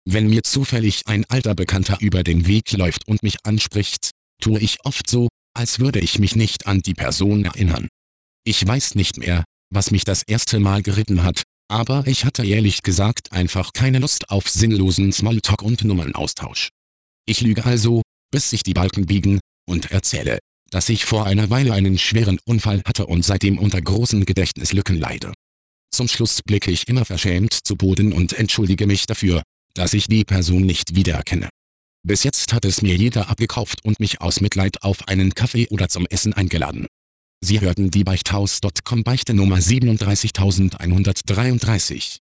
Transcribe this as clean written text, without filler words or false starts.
Wenn mir zufällig ein alter Bekannter über den Weg läuft und mich anspricht, tue ich oft so, als würde ich mich nicht an die Person erinnern. Ich weiß nicht mehr, was mich das erste Mal geritten hat, aber ich hatte ehrlich gesagt einfach keine Lust auf sinnlosen Smalltalk und Nummernaustausch. Ich lüge also, bis sich die Balken biegen, und erzähle, dass ich vor einer Weile einen schweren Unfall hatte und seitdem unter großen Gedächtnislücken leide. Zum Schluss blicke ich immer verschämt zu Boden und entschuldige mich dafür, dass ich die Person nicht wiedererkenne. Bis jetzt hat es mir jeder abgekauft und mich aus Mitleid auf einen Kaffee oder zum Essen eingeladen. Sie hörten die Beichthaus.com Beichte Nummer 37133.